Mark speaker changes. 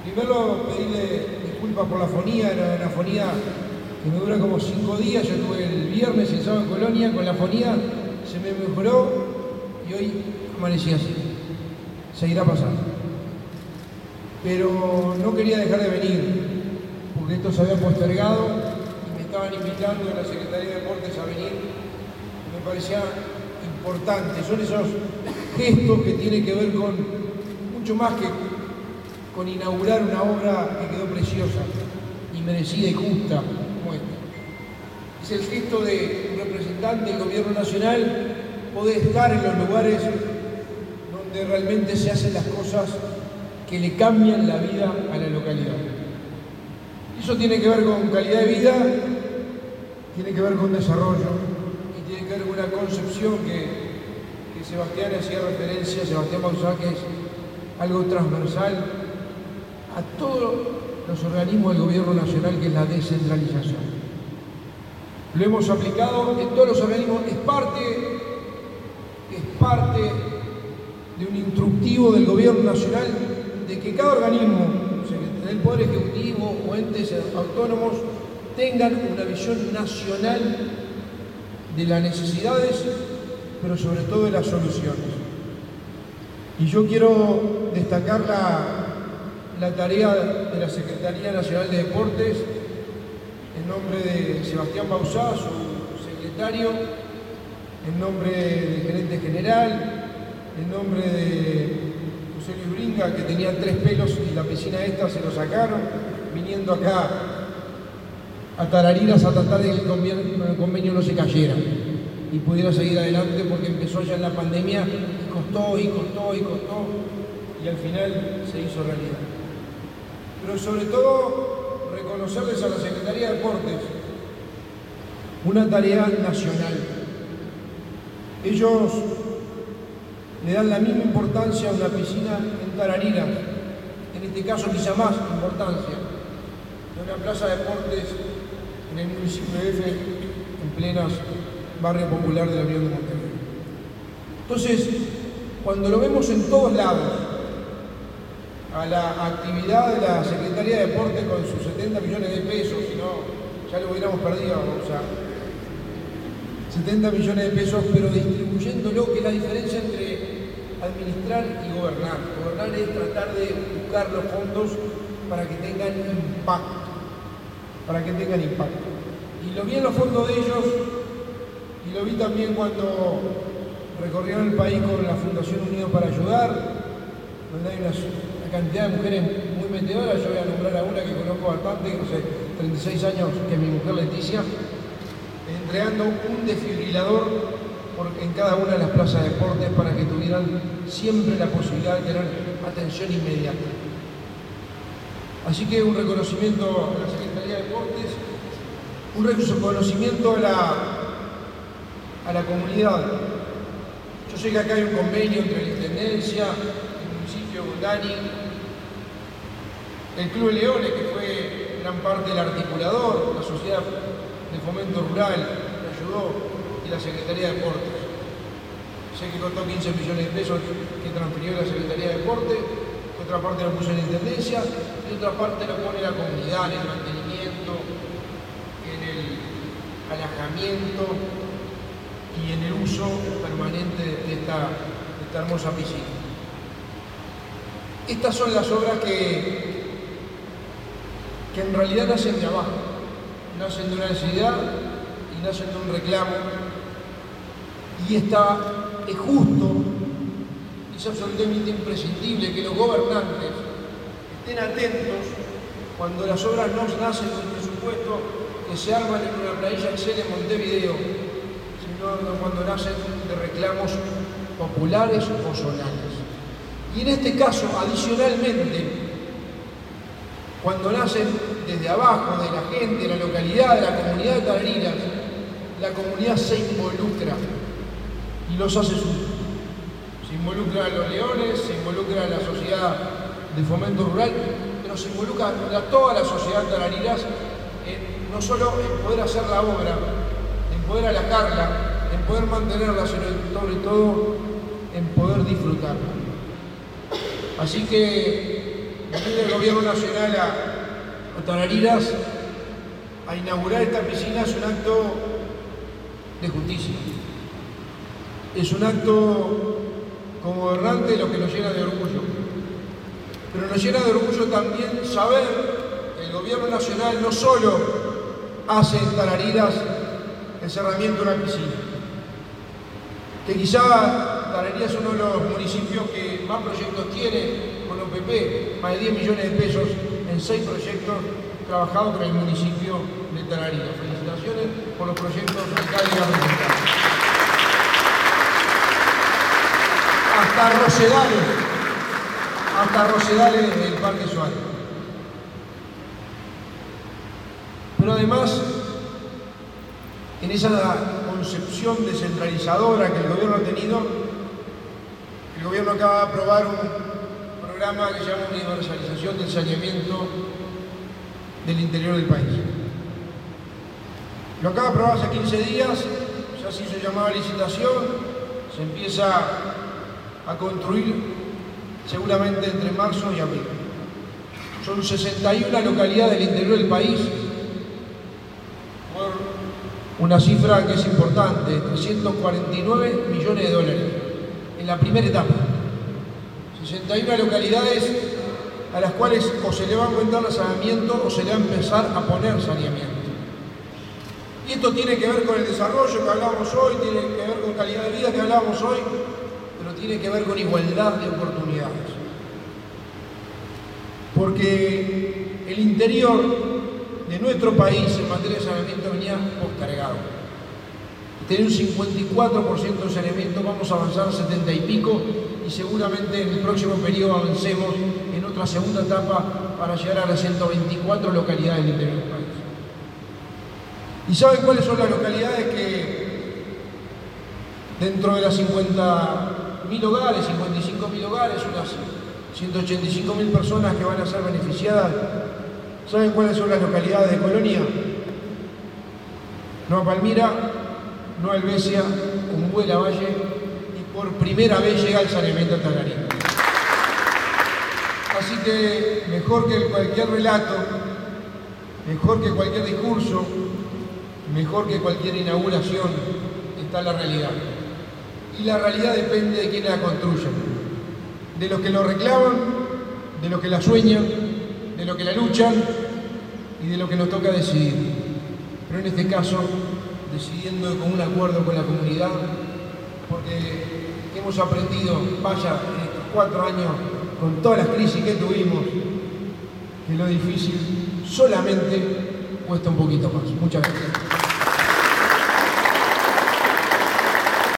Speaker 1: Primero pedirle disculpas por la fonía, era una fonía que me dura como 5 días. Yo tuve el viernes y el sábado en Colonia con la fonía, se me mejoró y hoy amanecí así. Seguirá pasando. Pero no quería dejar de venir, porque esto se había postergado y me estaban invitando a la Secretaría de Deportes a venir. Me parecía importante. Son esos gestos que tienen que ver con mucho más que con inaugurar una obra que quedó preciosa y merecida y justa como esta. Es el gesto de un representante del gobierno nacional poder estar en los lugares donde realmente se hacen las cosas que le cambian la vida a la localidad. Eso tiene que ver con calidad de vida, tiene que ver con desarrollo y tiene que ver con una concepción que Sebastián hacía referencia, Sebastián Bauzá, que es algo transversal a todos los organismos del gobierno nacional, que es la descentralización. Lo hemos aplicado en todos los organismos, es parte de un instructivo del gobierno nacional de que cada organismo, del Poder Ejecutivo o entes autónomos, tengan una visión nacional de las necesidades, pero sobre todo de las soluciones. Y yo quiero destacar la tarea de la Secretaría Nacional de Deportes, en nombre de Sebastián Bauzá, su secretario, en nombre del gerente general, en nombre de José Luis Bringa, que tenía 3 pelos y la piscina esta se lo sacaron, viniendo acá a Tarariras a tratar de que el convenio no se cayera y pudiera seguir adelante, porque empezó ya en la pandemia y costó, y al final se hizo realidad. Pero sobre todo, reconocerles a la Secretaría de Deportes una tarea nacional. Ellos le dan la misma importancia a una piscina en Tarariras, en este caso quizá más importancia, de una plaza de deportes en el municipio de F, en plenas barrio popular de la Unión de Montevideo. Entonces, cuando lo vemos en todos lados, a la actividad de la Secretaría de Deportes con sus 70 millones de pesos, si no, ya lo hubiéramos perdido, o sea, 70 millones de pesos, pero distribuyéndolo, que es la diferencia entre administrar y gobernar. Gobernar es tratar de buscar los fondos para que tengan impacto. Y lo vi en los fondos de ellos, y lo vi también cuando recorrieron el país con la Fundación Unidos para Ayudar, donde hay una cantidad de mujeres muy metedoras. Yo voy a nombrar a una que conozco bastante, no sé, 36 años, que es mi mujer Leticia, entregando un desfibrilador en cada una de las plazas de deportes para que tuvieran siempre la posibilidad de tener atención inmediata. Así que un reconocimiento a la Secretaría de Deportes, un reconocimiento a la comunidad. Yo sé que acá hay un convenio entre la Intendencia, el municipio de Bundani, el Club de Leones, que fue gran parte del articulador, la Sociedad de Fomento Rural, que ayudó, y la Secretaría de Deportes. Sé que costó 15 millones de pesos que transfirió la Secretaría de Deportes, otra parte lo puso en la Intendencia, y otra parte lo pone la comunidad en el mantenimiento, en el alojamiento y en el uso permanente de esta hermosa piscina. Estas son las obras que en realidad nacen de abajo, nacen de una necesidad y nacen de un reclamo, y es justo, es absolutamente imprescindible que los gobernantes estén atentos cuando las obras no nacen del presupuesto que se arman en una planilla Excel en Montevideo, sino cuando nacen de reclamos populares o zonales. Y en este caso, adicionalmente, cuando nacen desde abajo, de la gente, de la localidad, de la comunidad de Tarariras, la comunidad se involucra y los hace suyos. Se involucra a los Leones, se involucra a la Sociedad de Fomento Rural, pero se involucra a toda la sociedad de Tarariras, no solo en poder hacer la obra, en poder alojarla, en poder mantenerla, sino sobre todo en poder disfrutarla. Así que venir del Gobierno Nacional a Tarariras a inaugurar esta piscina es un acto de justicia. Es un acto como gobernante lo que nos llena de orgullo. Pero nos llena de orgullo también saber que el Gobierno Nacional no solo hace en Tarariras el cerramiento de una piscina, que quizá Tarariras es uno de los municipios que más proyectos tiene con OPP, más de 10 millones de pesos en 6 proyectos trabajados con el municipio de Tarariras. Felicitaciones por los proyectos alcalde y representantes. Hasta Rosedales del Parque Suárez. Pero además, en esa concepción descentralizadora que el gobierno ha tenido, el gobierno acaba de aprobar un programa que se llama Universalización del Saneamiento del interior del país. Lo acaba de aprobar hace 15 días, ya se hizo llamada a licitación, se empieza a construir seguramente entre marzo y abril. Son 61 localidades del interior del país, por una cifra que es importante, 349 millones de dólares en la primera etapa. 61 localidades a las cuales o se le va a aumentar el saneamiento o se le va a empezar a poner saneamiento. Y esto tiene que ver con el desarrollo que hablábamos hoy, tiene que ver con calidad de vida que hablábamos hoy, pero tiene que ver con igualdad de oportunidades. Porque el interior de nuestro país en materia de saneamiento venía postergado. Tener un 54% de saneamiento, vamos a avanzar 70 y pico, y seguramente en el próximo periodo avancemos en otra segunda etapa para llegar a las 124 localidades del interior del país. ¿Y saben cuáles son las localidades que dentro de las 50.000 hogares, 55.000 hogares, unas 185.000 personas que van a ser beneficiadas? ¿Saben cuáles son las localidades de Colonia? Nueva Palmira, Nueva Helvecia, Umbúe, Lavalle, y por primera vez llega el saneamiento a Tarariras. Así que mejor que cualquier relato, mejor que cualquier discurso, mejor que cualquier inauguración, está la realidad. Y la realidad depende de quiénes la construyen, de los que lo reclaman, de los que la sueñan, de los que la luchan y de lo que nos toca decidir. Pero en este caso, decidiendo con un acuerdo con la comunidad, porque hemos aprendido, vaya, en estos 4 años, con todas las crisis que tuvimos, que lo difícil solamente cuesta un poquito más. Muchas gracias.